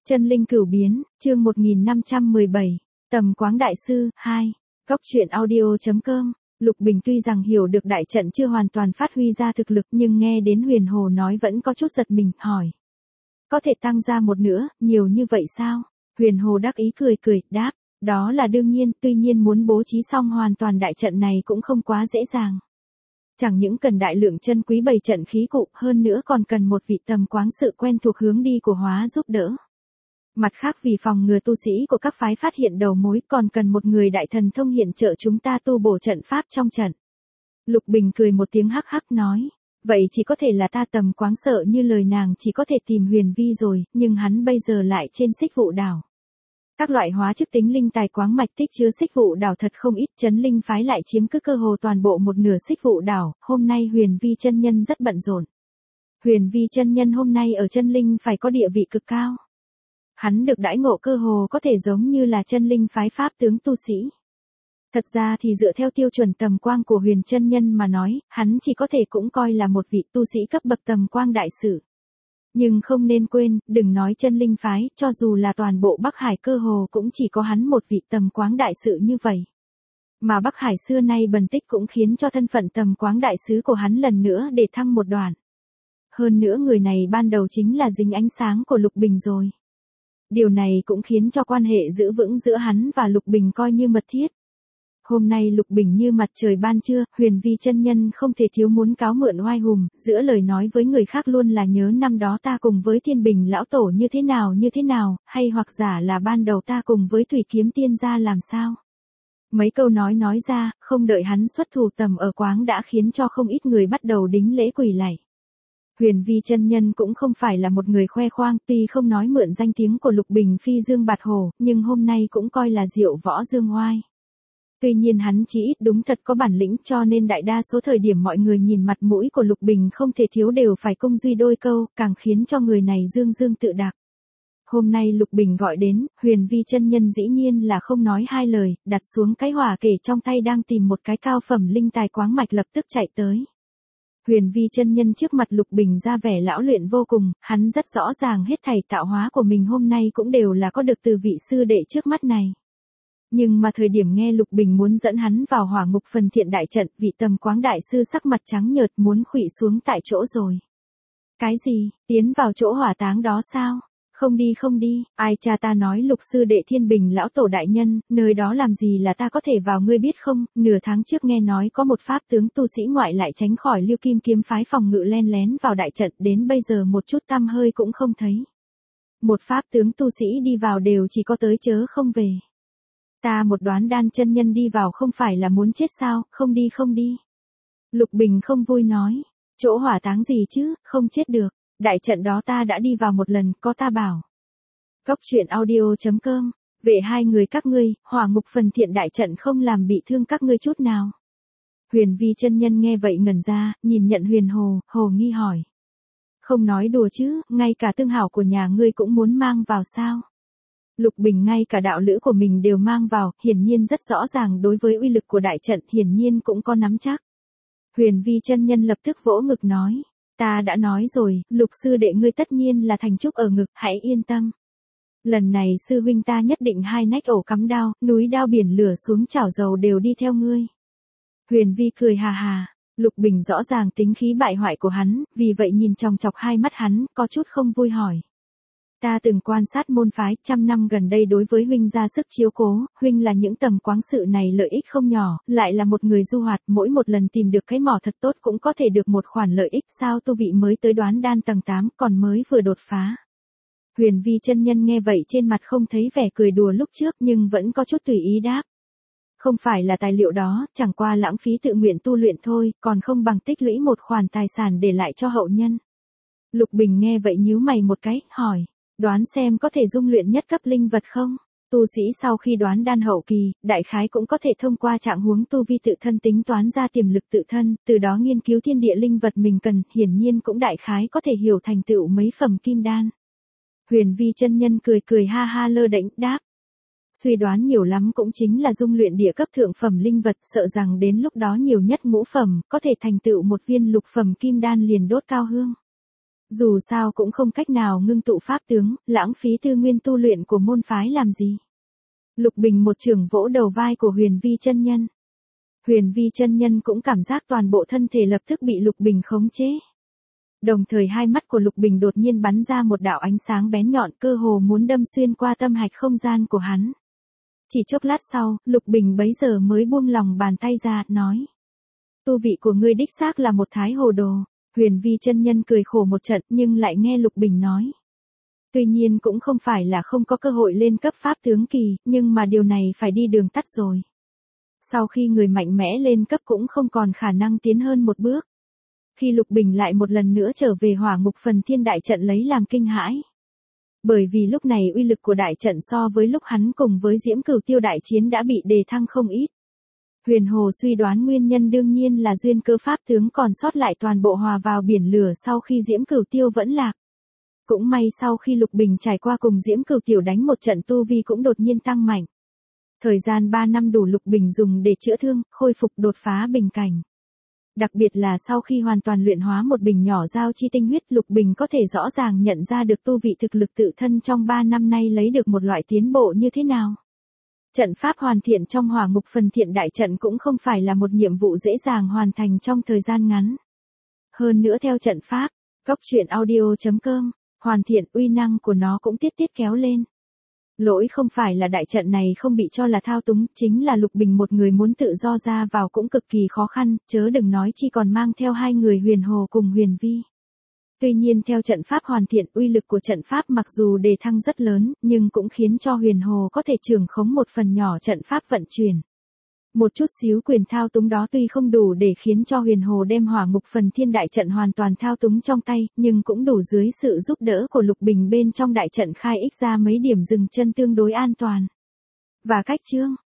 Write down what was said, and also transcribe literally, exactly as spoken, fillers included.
Chân linh cửu biến, chương một nghìn năm trăm mười bảy, Tầm Quáng Đại Sư, hai. Góc truyện audio.com, Lục Bình tuy rằng hiểu được đại trận chưa hoàn toàn phát huy ra thực lực nhưng nghe đến Huyền Hồ nói vẫn có chút giật mình, hỏi. Có thể tăng ra một nữa, nhiều như vậy sao? Huyền Hồ đắc ý cười cười, đáp, đó là đương nhiên, tuy nhiên muốn bố trí xong hoàn toàn đại trận này cũng không quá dễ dàng. Chẳng những cần đại lượng chân quý bày trận khí cụ, hơn nữa còn cần một vị tầm quáng sự quen thuộc hướng đi của hóa giúp đỡ. Mặt khác vì phòng ngừa tu sĩ của các phái phát hiện đầu mối còn cần một người đại thần thông hiện trợ chúng ta tu bổ trận pháp trong trận. Lục Bình cười một tiếng hắc hắc nói, vậy chỉ có thể là ta Tầm Quáng sợ như lời nàng chỉ có thể tìm Huyền Vi rồi, nhưng hắn bây giờ lại trên Xích Vụ Đảo. Các loại hóa chức tính linh tài quáng mạch tích chứa Xích Vụ Đảo thật không ít, Chấn Linh phái lại chiếm cứ cơ hồ toàn bộ một nửa Xích Vụ Đảo, hôm nay Huyền Vi chân nhân rất bận rộn. Huyền Vi chân nhân hôm nay ở Chân Linh phải có địa vị cực cao. Hắn được đãi ngộ cơ hồ có thể giống như là Chân Linh phái pháp tướng tu sĩ. Thật ra thì dựa theo tiêu chuẩn tầm quang của Huyền chân nhân mà nói, hắn chỉ có thể cũng coi là một vị tu sĩ cấp bậc tầm quang đại sử. Nhưng không nên quên, đừng nói Chân Linh phái, cho dù là toàn bộ Bắc Hải cơ hồ cũng chỉ có hắn một vị tầm quáng đại sự như vậy. Mà Bắc Hải xưa nay bần tích cũng khiến cho thân phận tầm quáng đại sứ của hắn lần nữa để thăng một đoạn. Hơn nữa người này ban đầu chính là dính ánh sáng của Lục Bình rồi. Điều này cũng khiến cho quan hệ giữ vững giữa hắn và Lục Bình coi như mật thiết. Hôm nay Lục Bình như mặt trời ban trưa, Huyền Vi chân nhân không thể thiếu muốn cáo mượn oai hùng, giữa lời nói với người khác luôn là nhớ năm đó ta cùng với Thiên Bình lão tổ như thế nào như thế nào, hay hoặc giả là ban đầu ta cùng với Thủy Kiếm tiên gia làm sao. Mấy câu nói nói ra, không đợi hắn xuất thủ tầm ở quáng đã khiến cho không ít người bắt đầu đính lễ quỳ lạy. Huyền Vi chân nhân cũng không phải là một người khoe khoang, tuy không nói mượn danh tiếng của Lục Bình phi dương bạt hổ, nhưng hôm nay cũng coi là diệu võ dương oai. Tuy nhiên hắn chỉ ít đúng thật có bản lĩnh cho nên đại đa số thời điểm mọi người nhìn mặt mũi của Lục Bình không thể thiếu đều phải cung duy đôi câu, càng khiến cho người này dương dương tự đắc. Hôm nay Lục Bình gọi đến, Huyền Vi chân nhân dĩ nhiên là không nói hai lời, đặt xuống cái hỏa kể trong tay đang tìm một cái cao phẩm linh tài quáng mạch lập tức chạy tới. Huyền Vi chân nhân trước mặt Lục Bình ra vẻ lão luyện vô cùng, hắn rất rõ ràng hết thảy tạo hóa của mình hôm nay cũng đều là có được từ vị sư đệ trước mắt này. Nhưng mà thời điểm nghe Lục Bình muốn dẫn hắn vào hỏa ngục phần thiện đại trận, vị Tầm Quáng đại sư sắc mặt trắng nhợt muốn khuỵu xuống tại chỗ rồi. Cái gì, tiến vào chỗ hỏa táng đó sao? Không đi không đi, ai cha ta nói Lục sư đệ Thiên Bình lão tổ đại nhân, nơi đó làm gì là ta có thể vào ngươi biết không, nửa tháng trước nghe nói có một pháp tướng tu sĩ ngoại lại tránh khỏi Liêu Kim kiếm phái phòng ngự len lén vào đại trận đến bây giờ một chút tăm hơi cũng không thấy. Một pháp tướng tu sĩ đi vào đều chỉ có tới chớ không về. Ta một đoán đan chân nhân đi vào không phải là muốn chết sao, không đi không đi. Lục Bình không vui nói, chỗ hỏa táng gì chứ, không chết được. Đại trận đó ta đã đi vào một lần, có ta bảo. Góc truyện audio.com, về hai người các ngươi, hỏa ngục phần thiện đại trận không làm bị thương các ngươi chút nào. Huyền Vi chân nhân nghe vậy ngẩn ra, nhìn nhận Huyền Hồ, Hồ nghi hỏi. Không nói đùa chứ, ngay cả tương hảo của nhà ngươi cũng muốn mang vào sao? Lục Bình ngay cả đạo lữ của mình đều mang vào, hiển nhiên rất rõ ràng đối với uy lực của đại trận hiển nhiên cũng có nắm chắc. Huyền Vi chân nhân lập tức vỗ ngực nói. Ta đã nói rồi, Lục sư đệ ngươi tất nhiên là thành trúc ở ngực, hãy yên tâm. Lần này sư huynh ta nhất định hai nách ổ cắm đao, núi đao biển lửa xuống chảo dầu đều đi theo ngươi. Huyền Vi cười hà hà, Lục Bình rõ ràng tính khí bại hoại của hắn, vì vậy nhìn chòng chọc hai mắt hắn, có chút không vui hỏi. Ta từng quan sát môn phái, trăm năm gần đây đối với huynh ra sức chiếu cố, huynh là những tầm quáng sự này lợi ích không nhỏ, lại là một người du hoạt, mỗi một lần tìm được cái mỏ thật tốt cũng có thể được một khoản lợi ích, sao tu vị mới tới đoán đan tầng tám, còn mới vừa đột phá. Huyền Vi chân nhân nghe vậy trên mặt không thấy vẻ cười đùa lúc trước nhưng vẫn có chút tùy ý đáp. Không phải là tài liệu đó, chẳng qua lãng phí tự nguyện tu luyện thôi, còn không bằng tích lũy một khoản tài sản để lại cho hậu nhân. Lục Bình nghe vậy nhíu mày một cái, hỏi. Đoán xem có thể dung luyện nhất cấp linh vật không? Tu sĩ sau khi đoán đan hậu kỳ, đại khái cũng có thể thông qua trạng huống tu vi tự thân tính toán ra tiềm lực tự thân, từ đó nghiên cứu thiên địa linh vật mình cần, hiển nhiên cũng đại khái có thể hiểu thành tựu mấy phẩm kim đan. Huyền Vi chân nhân cười cười ha ha lơ đễnh đáp. Suy đoán nhiều lắm cũng chính là dung luyện địa cấp thượng phẩm linh vật, sợ rằng đến lúc đó nhiều nhất ngũ phẩm, có thể thành tựu một viên lục phẩm kim đan liền đốt cao hương. Dù sao cũng không cách nào ngưng tụ pháp tướng, lãng phí tư nguyên tu luyện của môn phái làm gì. Lục Bình một trường vỗ đầu vai của Huyền Vi chân nhân. Huyền Vi chân nhân cũng cảm giác toàn bộ thân thể lập tức bị Lục Bình khống chế. Đồng thời hai mắt của Lục Bình đột nhiên bắn ra một đạo ánh sáng bén nhọn, cơ hồ muốn đâm xuyên qua tâm hạch không gian của hắn. Chỉ chốc lát sau, Lục Bình bấy giờ mới buông lòng bàn tay ra, nói. Tu vị của ngươi đích xác là một thái hồ đồ. Huyền Vi chân nhân cười khổ một trận nhưng lại nghe Lục Bình nói. Tuy nhiên cũng không phải là không có cơ hội lên cấp pháp tướng kỳ, nhưng mà điều này phải đi đường tắt rồi. Sau khi người mạnh mẽ lên cấp cũng không còn khả năng tiến hơn một bước. Khi Lục Bình lại một lần nữa trở về hỏa ngục phần thiên đại trận lấy làm kinh hãi. Bởi vì lúc này uy lực của đại trận so với lúc hắn cùng với Diễm Cửu Tiêu đại chiến đã bị đề thăng không ít. Huyền Hồ suy đoán nguyên nhân đương nhiên là duyên cơ pháp tướng còn sót lại toàn bộ hòa vào biển lửa sau khi Diễm Cửu Tiêu vẫn lạc. Cũng may sau khi Lục Bình trải qua cùng Diễm Cửu Tiểu đánh một trận tu vi cũng đột nhiên tăng mạnh. Thời gian ba năm đủ Lục Bình dùng để chữa thương, khôi phục đột phá bình cảnh. Đặc biệt là sau khi hoàn toàn luyện hóa một bình nhỏ giao chi tinh huyết, Lục Bình có thể rõ ràng nhận ra được tu vị thực lực tự thân trong ba năm nay lấy được một loại tiến bộ như thế nào. Trận pháp hoàn thiện trong hỏa ngục phần thiện đại trận cũng không phải là một nhiệm vụ dễ dàng hoàn thành trong thời gian ngắn. Hơn nữa theo trận pháp, góc truyện audio chấm com, hoàn thiện uy năng của nó cũng tiết tiết kéo lên. Lỗi không phải là đại trận này không bị cho là thao túng, chính là Lục Bình một người muốn tự do ra vào cũng cực kỳ khó khăn, chớ đừng nói chi còn mang theo hai người Huyền Hồ cùng Huyền Vi. Tuy nhiên theo trận pháp hoàn thiện, uy lực của trận pháp mặc dù đề thăng rất lớn, nhưng cũng khiến cho Huyền Hồ có thể trưởng khống một phần nhỏ trận pháp vận chuyển. Một chút xíu quyền thao túng đó tuy không đủ để khiến cho Huyền Hồ đem hỏa ngục phần thiên đại trận hoàn toàn thao túng trong tay, nhưng cũng đủ dưới sự giúp đỡ của Lục Bình bên trong đại trận khai ích ra mấy điểm dừng chân tương đối an toàn. Và cách chương